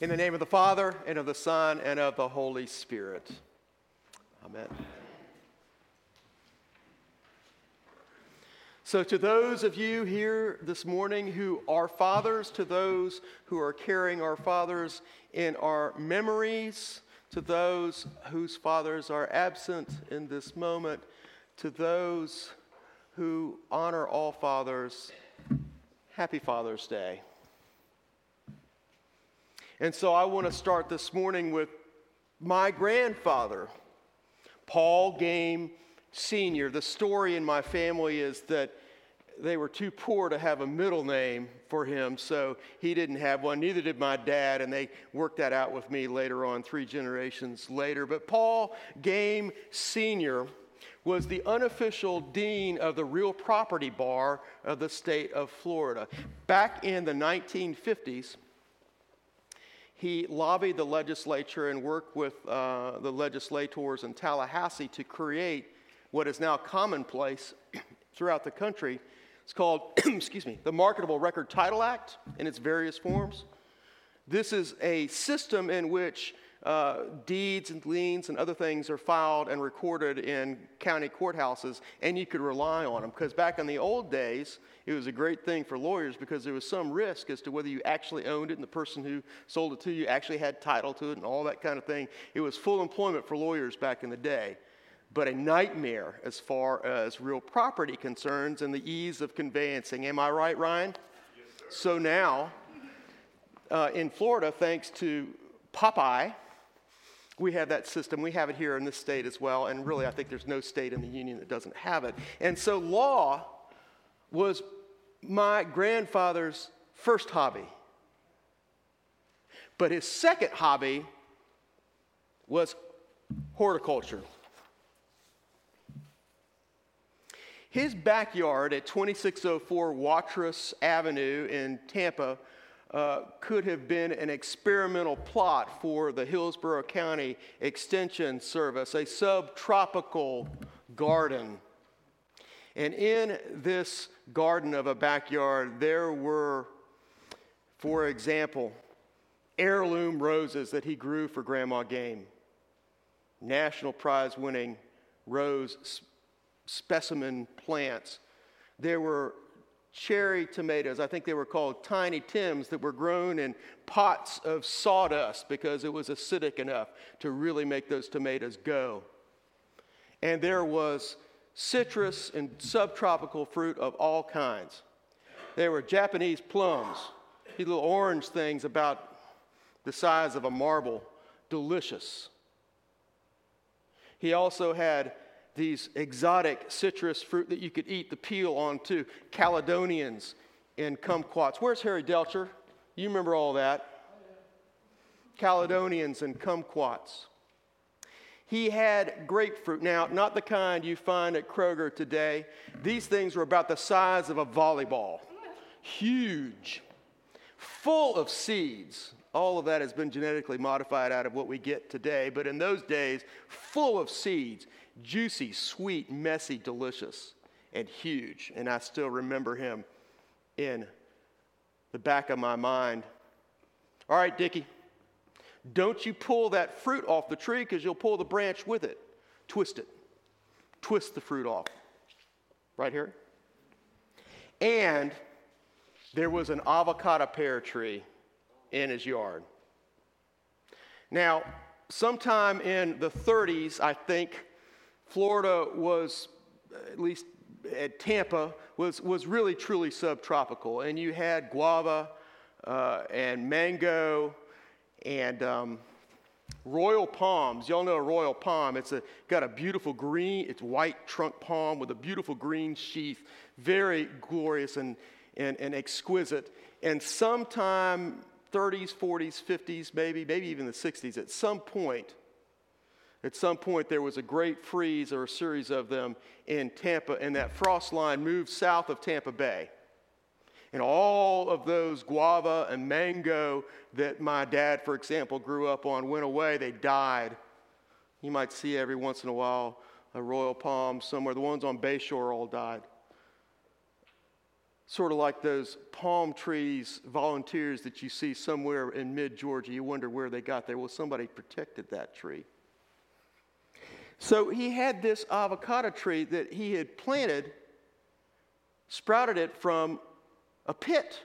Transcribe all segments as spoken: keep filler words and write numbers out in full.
In the name of the Father, and of the Son, and of the Holy Spirit. Amen. So to those of you here this morning who are fathers, to those who are carrying our fathers in our memories, to those whose fathers are absent in this moment, to those who honor all fathers, happy Father's Day. And so I want to start this morning with my grandfather, Paul Game Senior The story in my family is that they were too poor to have a middle name for him, so he didn't have one. Neither did my dad, and they worked that out with me later on, three generations later. But Paul Game Senior was the unofficial dean of the real property bar of the state of Florida. Back in the nineteen fifties, he lobbied the legislature and worked with uh, the legislators in Tallahassee to create what is now commonplace throughout the country. It's called, excuse me, the Marketable Record Title Act in its various forms. This is a system in which uh, deeds and liens and other things are filed and recorded in county courthouses, and you could rely on them. Because back in the old days, it was a great thing for lawyers because there was some risk as to whether you actually owned it and the person who sold it to you actually had title to it and all that kind of thing. It was full employment for lawyers back in the day, but a nightmare as far as real property concerns and the ease of conveyancing. Am I right, Ryan? Yes, sir. So now, uh, in Florida, thanks to Popeye, we have that system. We have it here in this state as well, and really I think there's no state in the union that doesn't have it. And so law was my grandfather's first hobby. But his second hobby was horticulture. His backyard at twenty-six oh four Watrous Avenue in Tampa uh, could have been an experimental plot for the Hillsborough County Extension Service, a subtropical garden. And in this garden of a backyard, there were, for example, heirloom roses that he grew for Grandma Game, national prize winning rose sp- specimen plants. There were cherry tomatoes, I think they were called Tiny Tims, that were grown in pots of sawdust because it was acidic enough to really make those tomatoes go. And there was citrus and subtropical fruit of all kinds. There were Japanese plums, these little orange things about the size of a marble, delicious. He also had these exotic citrus fruit that you could eat the peel on too, Caledonians and kumquats. Where's Harry Delcher? You remember all that. Caledonians and kumquats. He had grapefruit. Now, not the kind you find at Kroger today. These things were about the size of a volleyball. Huge. Full of seeds. All of that has been genetically modified out of what we get today. But in those days, full of seeds. Juicy, sweet, messy, delicious, and huge. And I still remember him in the back of my mind. All right, Dickie. Don't you pull that fruit off the tree because you'll pull the branch with it. Twist it. Twist the fruit off. Right here. And there was an avocado pear tree in his yard. Now, sometime in the thirties, I think, Florida was, at least at Tampa, was, was really truly subtropical. And you had guava uh, and mango and um, royal palms. Y'all know a royal palm. It's a, got a beautiful green, it's white trunk palm with a beautiful green sheath. Very glorious and, and, and exquisite. And sometime thirties, forties, fifties, maybe, maybe even the sixties, at some point, At some point, there was a great freeze or a series of them in Tampa, and that frost line moved south of Tampa Bay. And all of those guava and mango that my dad, for example, grew up on went away. They died. You might see every once in a while a royal palm somewhere. The ones on Bayshore all died. sort of like those palm trees volunteers that you see somewhere in mid-Georgia. You wonder where they got there. Well, somebody protected that tree. So he had this avocado tree that he had planted, sprouted it from a pit.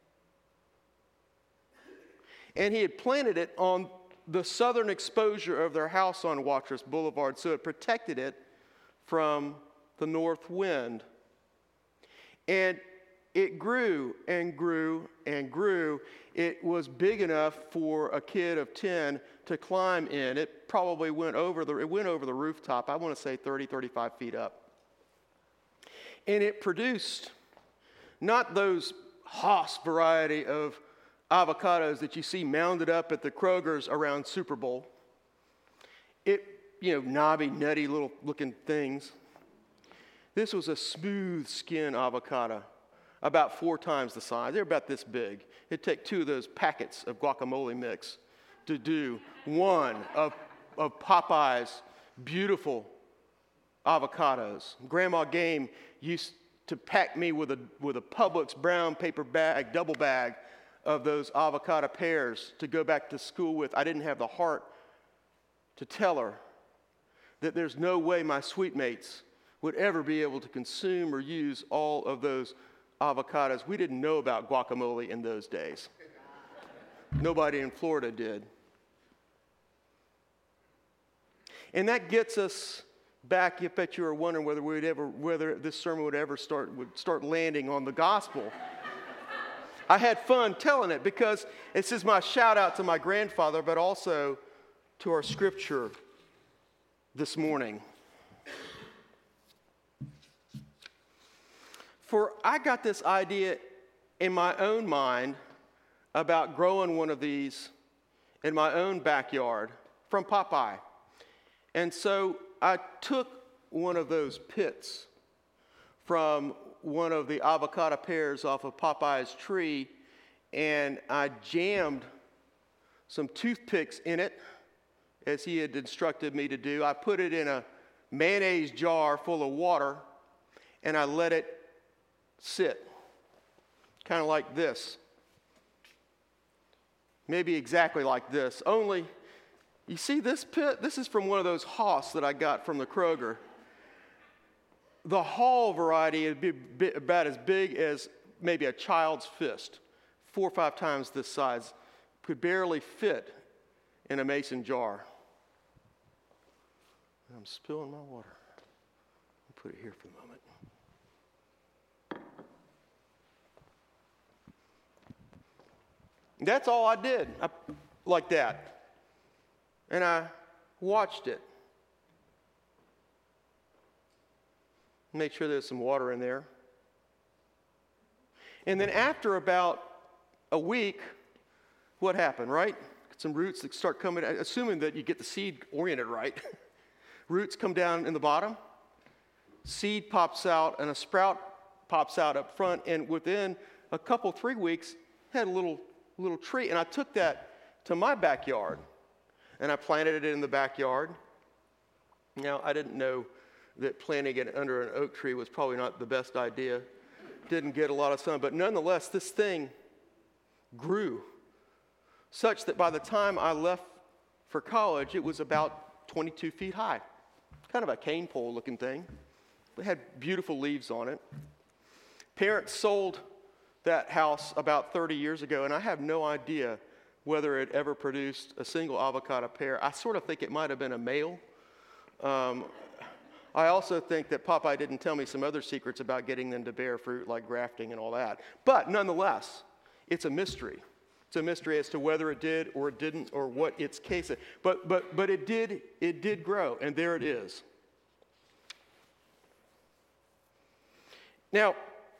And he had planted it on the southern exposure of their house on Watrous Boulevard, so it protected it from the north wind. And it grew and grew and grew. It was big enough for a kid of ten to climb in. It probably went over the, it went over the rooftop, I want to say thirty, thirty-five feet up. And it produced not those Haas variety of avocados that you see mounded up at the Kroger's around Super Bowl. It, you know, knobby, nutty little looking things. This was a smooth skin avocado, about four times the size. They're about this big. It'd take two of those packets of guacamole mix to do one of, of Popeye's beautiful avocados. Grandma Game used to pack me with a with a Publix brown paper bag, double bag, of those avocado pears to go back to school with. I didn't have the heart to tell her that there's no way my sweet mates would ever be able to consume or use all of those avocados. We didn't know about guacamole in those days. Nobody in Florida did. And that gets us back. I bet you were wondering whether we'd ever, whether this sermon would ever start would start landing on the gospel. I had fun telling it because this is my shout out to my grandfather, but also to our scripture this morning. For I got this idea in my own mind about growing one of these in my own backyard from Popeye. And so I took one of those pits from one of the avocado pears off of Popeye's tree, and I jammed some toothpicks in it, as he had instructed me to do. I put it in a mayonnaise jar full of water, and I let it sit, kind of like this. Maybe exactly like this, only, you see this pit? This is from one of those Haas that I got from the Kroger. The Hall variety would be about as big as maybe a child's fist, four or five times this size, could barely fit in a mason jar. I'm spilling my water. I'll put it here for the moment. That's all I did, I, like that. And I watched it. Make sure there's some water in there. And then after about a week, what happened, right? Some roots that start coming, assuming that you get the seed oriented right. Roots come down in the bottom, seed pops out, and a sprout pops out up front. And within a couple, three weeks, had a little, little tree. And I took that to my backyard, and I planted it in the backyard. Now, I didn't know that planting it under an oak tree was probably not the best idea. Didn't get a lot of sun, but nonetheless, this thing grew such that by the time I left for college, it was about twenty-two feet high. Kind of a cane pole looking thing. It had beautiful leaves on it. Parents sold that house about thirty years ago, and I have no idea whether it ever produced a single avocado pear. I sort of think it might have been a male. Um, I also think that Popeye didn't tell me some other secrets about getting them to bear fruit, like grafting and all that. But nonetheless, it's a mystery. It's a mystery as to whether it did or it didn't, or what its case is. But but but it did it did grow, and there it is. Now,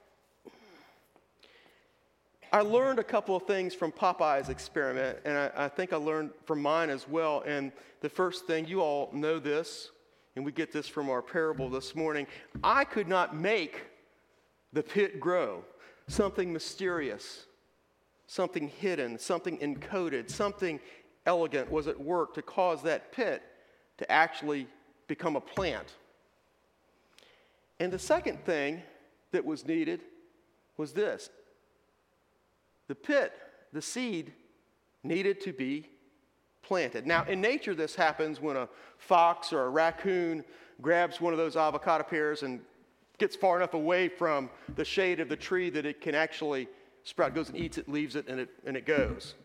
I learned a couple of things from Popeye's experiment, and I, I think I learned from mine as well. And the first thing, you all know this, and we get this from our parable this morning. I could not make the pit grow. Something mysterious, something hidden, something encoded, something elegant was at work to cause that pit to actually become a plant. And the second thing that was needed was this. The pit, the seed, needed to be planted. Now, in nature, this happens when a fox or a raccoon grabs one of those avocado pears and gets far enough away from the shade of the tree that it can actually sprout, goes and eats it, leaves it, and it, and it goes.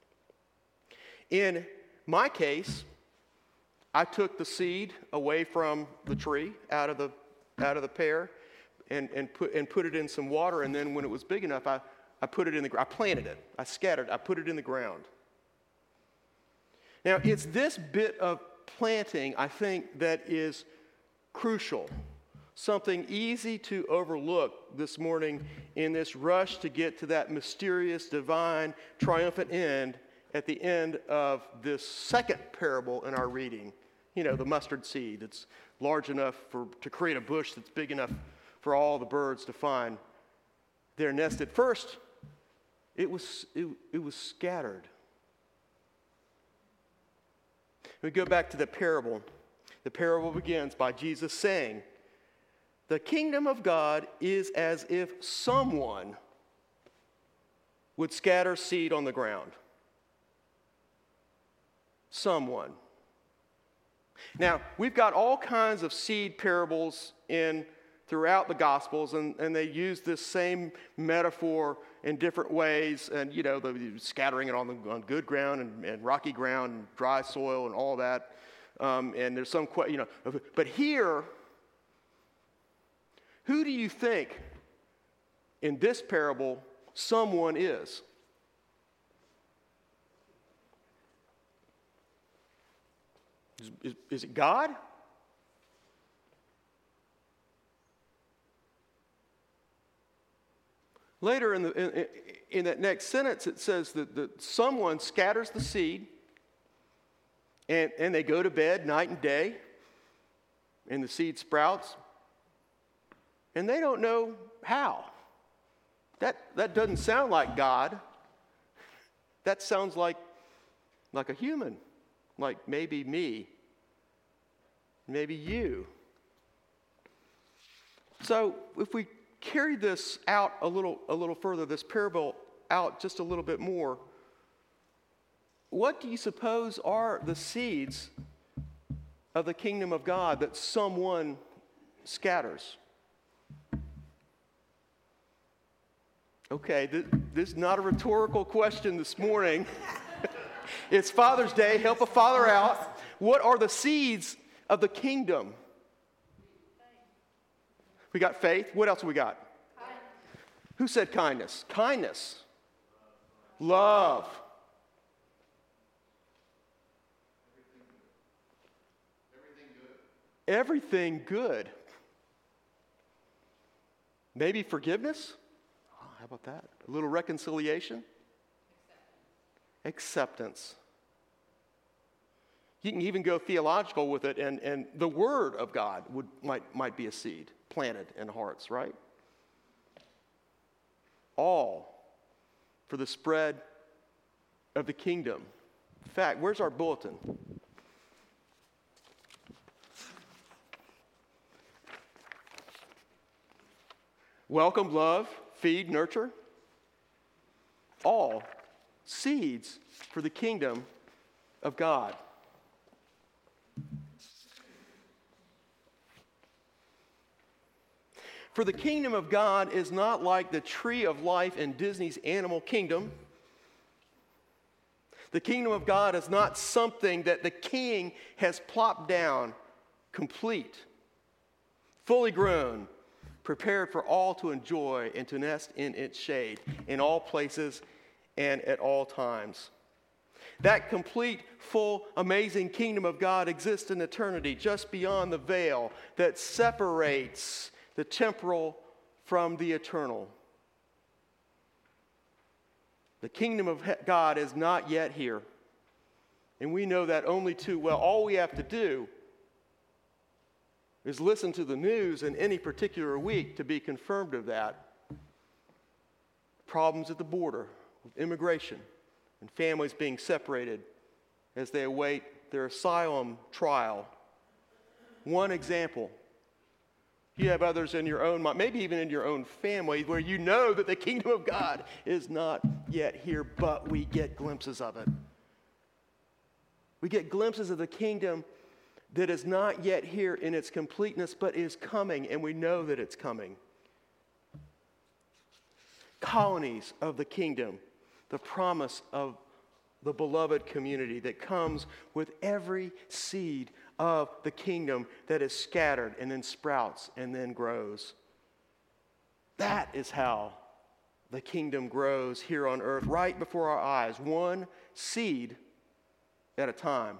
In my case, I took the seed away from the tree, out of the out of the pear, and, and put and put it in some water, and then when it was big enough, I, I put it in the I planted it. I scattered, I put it in the ground. Now, it's this bit of planting, I think, that is crucial. Something easy to overlook this morning in this rush to get to that mysterious, divine, triumphant end at the end of this second parable in our reading. You know, the mustard seed that's large enough for to create a bush that's big enough for all the birds to find their nest. At first, it was, it, it was scattered. We go back to the parable. The parable begins by Jesus saying, "The kingdom of God is as if someone would scatter seed on the ground." Someone. Now, we've got all kinds of seed parables in throughout the Gospels, and, and they use this same metaphor in different ways, and, you know, the scattering it on, the, on good ground and, and rocky ground and dry soil and all that. Um, and there's some, you know, but here, who do you think in this parable someone is? Is, is, is it God? Later in, the, in, in that next sentence, it says that, that someone scatters the seed, and, and they go to bed night and day, and the seed sprouts, and they don't know how. That, that doesn't sound like God. That sounds like, like a human, like maybe me, maybe you. So if we carry this out a little, a little further, this parable out just a little bit more, what do you suppose are the seeds of the kingdom of God that someone scatters? Okay, th- this is not a rhetorical question this morning. It's Father's Day. Help a father out. What are the seeds of the kingdom? We got faith. What else have we got? Kindness. Who said kindness? Kindness. Love. Everything good. Maybe forgiveness? Oh, how about that? A little reconciliation? Acceptance. You can even go theological with it, and, and the Word of God would might, might be a seed planted in hearts, right? All for the spread of the kingdom. In fact, where's our bulletin? Welcome, love, feed, nurture. All seeds for the kingdom of God. For the kingdom of God is not like the tree of life in Disney's Animal Kingdom. The kingdom of God is not something that the king has plopped down, complete, fully grown, prepared for all to enjoy and to nest in its shade, in all places and at all times. That complete, full, amazing kingdom of God exists in eternity, just beyond the veil that separates the temporal from the eternal. The kingdom of God is not yet here. And we know that only too well. All we have to do is listen to the news in any particular week to be confirmed of that. Problems at the border, with immigration, and families being separated as they await their asylum trial. One example. You have others in your own mind, maybe even in your own family, where you know that the kingdom of God is not yet here, but we get glimpses of it. We get glimpses of the kingdom that is not yet here in its completeness, but is coming, and we know that it's coming. Colonies of the kingdom, the promise of the beloved community that comes with every seed of the kingdom that is scattered and then sprouts and then grows. That is how the kingdom grows here on earth, right before our eyes, one seed at a time,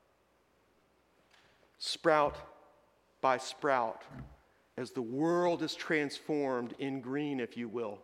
sprout by sprout, as the world is transformed in green, if you will.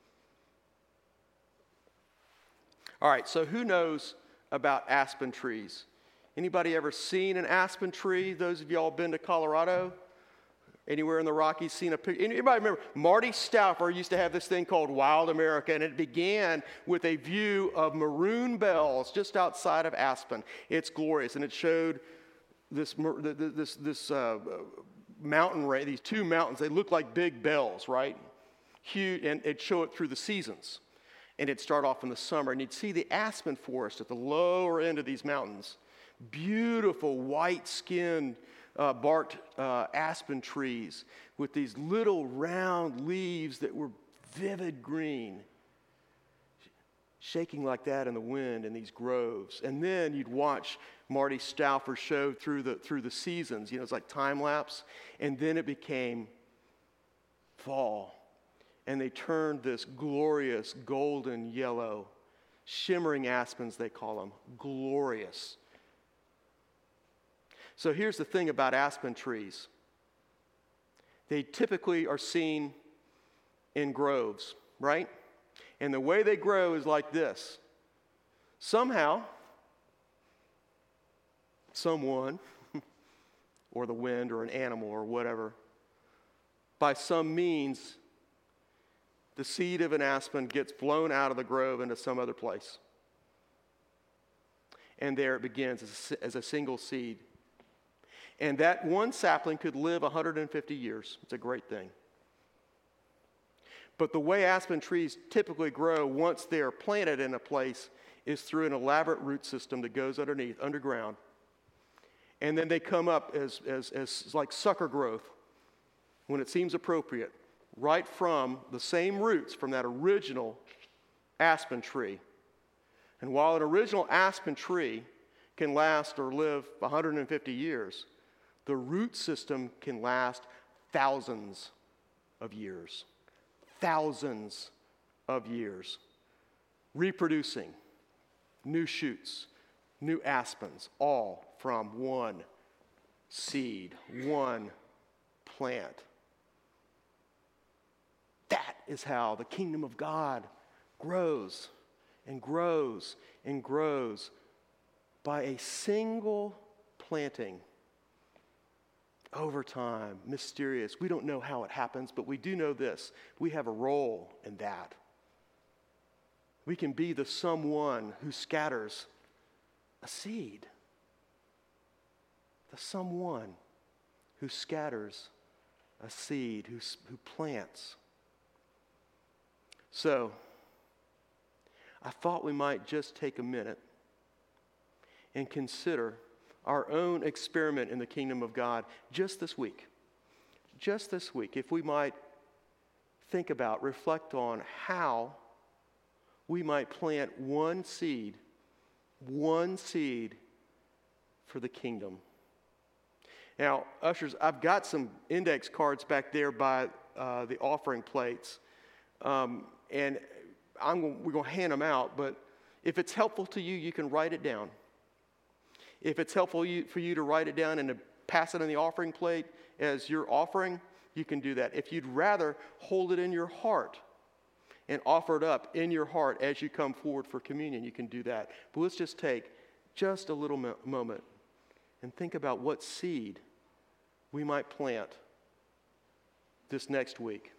All right, so who knows about aspen trees? Anybody ever seen an aspen tree? Those of y'all been to Colorado? Anywhere in the Rockies seen a picture? Anybody remember? Marty Stauffer used to have this thing called Wild America, and it began with a view of Maroon Bells just outside of Aspen. It's glorious, and it showed this this this uh, mountain range, these two mountains. They look like big bells, right? Huge, and it'd show it through the seasons. And it'd start off in the summer, and you'd see the aspen forest at the lower end of these mountains. Beautiful white-skinned, uh, barked uh, aspen trees with these little round leaves that were vivid green, shaking like that in the wind in these groves. And then you'd watch Marty Stauffer show through the through the seasons. You know, it's like time lapse. And then it became fall. And they turned this glorious golden yellow, shimmering aspens, they call them, glorious. So here's the thing about aspen trees. They typically are seen in groves, right? And the way they grow is like this. Somehow, someone, or the wind, or an animal, or whatever, by some means, the seed of an aspen gets blown out of the grove into some other place. And there it begins as a, as a single seed. And that one sapling could live one hundred fifty years. It's a great thing. But the way aspen trees typically grow once they are planted in a place is through an elaborate root system that goes underneath, underground. And then they come up as, as, as like sucker growth when it seems appropriate, right from the same roots from that original aspen tree. And while an original aspen tree can last or live one hundred fifty years, the root system can last thousands of years. Thousands of years. Reproducing new shoots, new aspens, all from one seed, one plant. That is how the kingdom of God grows and grows and grows by a single planting over time, mysterious. We don't know how it happens, but we do know this. We have a role in that. We can be the someone who scatters a seed. The someone who scatters a seed, who, who plants. So, I thought we might just take a minute and consider our own experiment in the kingdom of God just this week. Just this week, if we might think about, reflect on how we might plant one seed, one seed for the kingdom. Now, ushers, I've got some index cards back there by uh, the offering plates, um, and I'm, we're going to hand them out, but if it's helpful to you, you can write it down. If it's helpful for you to write it down and to pass it on the offering plate as your offering, you can do that. If you'd rather hold it in your heart and offer it up in your heart as you come forward for communion, you can do that. But let's just take just a little mo- moment and think about what seed we might plant this next week.